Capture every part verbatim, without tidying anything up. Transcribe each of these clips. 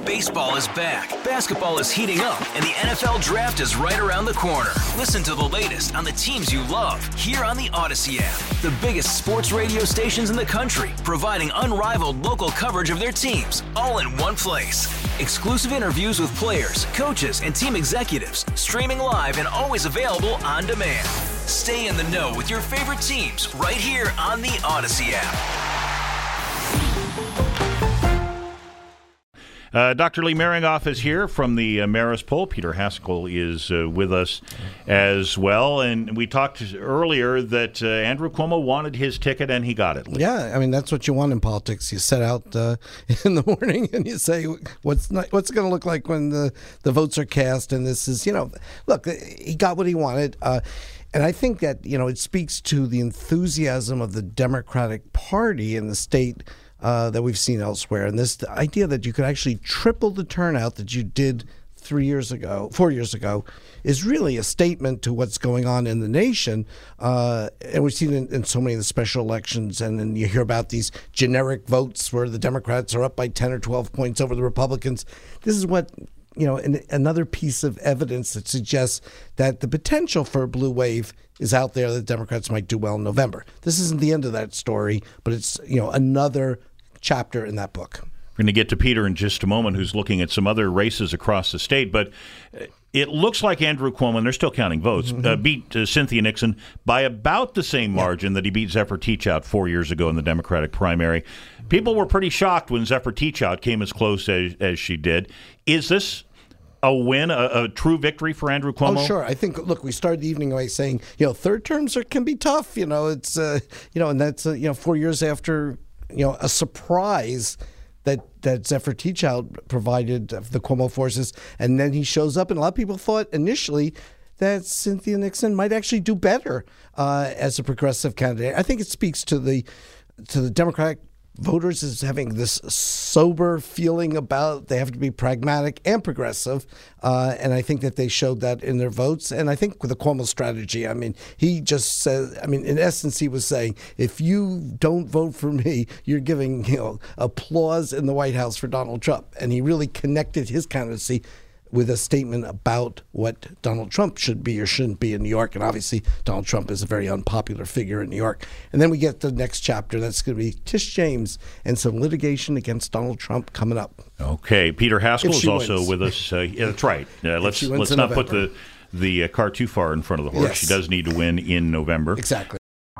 Baseball is back, basketball is heating up, and the N F L Draft is right around the corner. Listen to the latest on the teams you love here on the Odyssey app. The biggest sports radio stations in the country, providing unrivaled local coverage of their teams, all in one place. Exclusive interviews with players, coaches, and team executives, streaming live and always available on demand. Stay in the know with your favorite teams right here on the Odyssey app. Uh, Doctor Lee Meringoff is here from the uh, Marist poll. Peter Haskell is uh, with us as well. And we talked earlier that uh, Andrew Cuomo wanted his ticket, and he got it. Yeah, I mean, that's what you want in politics. You set out uh, in the morning and you say, what's not, what's it going to look like when the, the votes are cast? And this is, you know, look, he got what he wanted. Uh, and I think that, you know, it speaks to the enthusiasm of the Democratic Party in the state Uh, that we've seen elsewhere. And this the idea that you could actually triple the turnout that you did three years ago, four years ago, is really a statement to what's going on in the nation. Uh, and we've seen it in, in so many of the special elections. And then you hear about these generic votes where the Democrats are up by ten or twelve points over the Republicans. This is what, you know, an, another piece of evidence that suggests that the potential for a blue wave is out there that Democrats might do well in November. This isn't the end of that story, but it's, you know, another chapter in that book. We're going to get to Peter in just a moment, who's looking at some other races across the state. But it looks like Andrew Cuomo, and they're still counting votes, mm-hmm. uh, beat uh, Cynthia Nixon by about the same margin yeah. that he beat Zephyr Teachout four years ago in the Democratic primary. People were pretty shocked when Zephyr Teachout came as close as, as she did. Is this a win, a, a true victory for Andrew Cuomo? Oh, sure. I think, look, we started the evening by saying, you know, third terms are, can be tough. You know, it's, uh, you know, and that's, uh, you know, four years after, you know, a surprise that, that Zephyr Teachout provided the Cuomo forces. And then he shows up, and a lot of people thought initially that Cynthia Nixon might actually do better uh, as a progressive candidate. I think it speaks to the to the Democratic voters as having this sober feeling about they have to be pragmatic and progressive. Uh, and I think that they showed that in their votes. And I think with the Cuomo strategy, I mean, he just said, I mean, in essence, he was saying, if you don't vote for me, you're giving, you know, applause in the White House for Donald Trump. And he really connected his candidacy with a statement about what Donald Trump should be or shouldn't be in New York. And obviously, Donald Trump is a very unpopular figure in New York. And then we get the next chapter. That's going to be Tish James and some litigation against Donald Trump coming up. Okay. Peter Haskell is also wins. with us. Uh, yeah, that's right. Uh, let's let's not put the, the uh, cart too far in front of the horse. Yes. She does need to win in November. Exactly.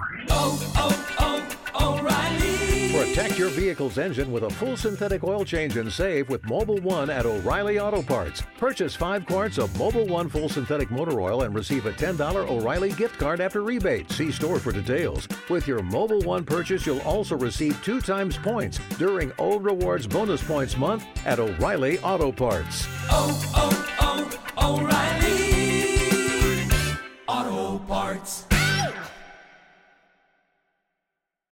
Oh, oh, oh, O'Reilly. Protect your vehicle's engine with a full synthetic oil change and save with Mobil one at O'Reilly Auto Parts. Purchase five quarts of Mobil one full synthetic motor oil and receive a ten dollars O'Reilly gift card after rebate. See store for details. With your Mobil one purchase, you'll also receive two times points during O Rewards Bonus Points Month at O'Reilly Auto Parts. Oh, oh, oh, O'Reilly.